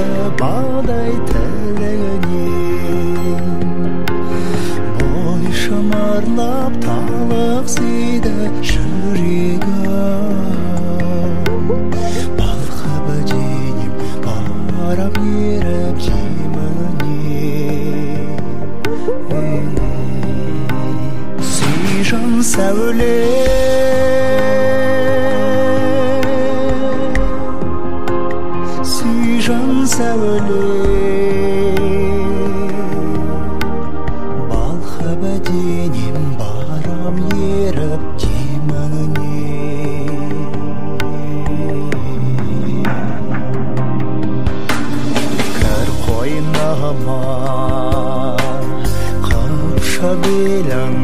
bağдай тілегінен бой шымырлап талықсиды жүрегім балқып денем барам еріп жеміне сүй жан сәуле жан сәуле балқып денем барам еріп деміңіне кір қойнама қапша белің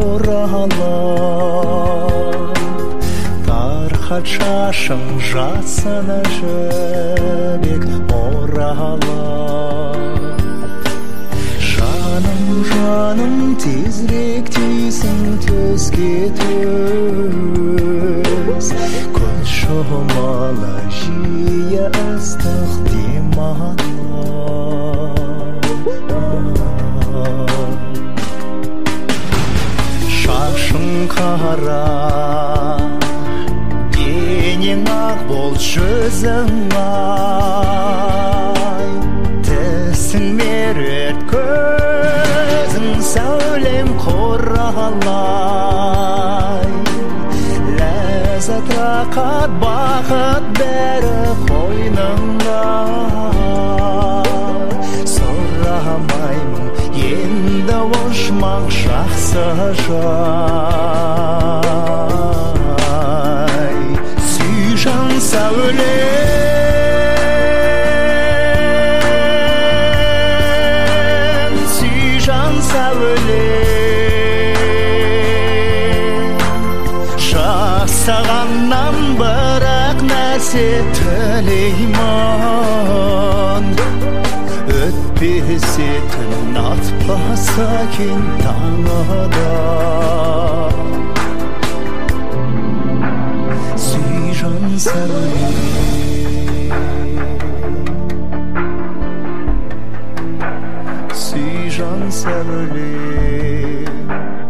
бұралып тарқат шашың жатсына жібек оралып жаным тезірек тисің төске төс көз жұмалы жиі ыстық дем алып шашың қара денең ақ бол жүзің ай тісің мерет көзің сәулем құралай ләззат рақат бақыт бәрі қойныңда сұрамаймын енді ошмақ жақсы жай сүй жан сәуле жасағаннан бірақ нәрсе тілеймін өтпесе түн атпаса кен таңыда сүй жан сәуле сүй жан сәуле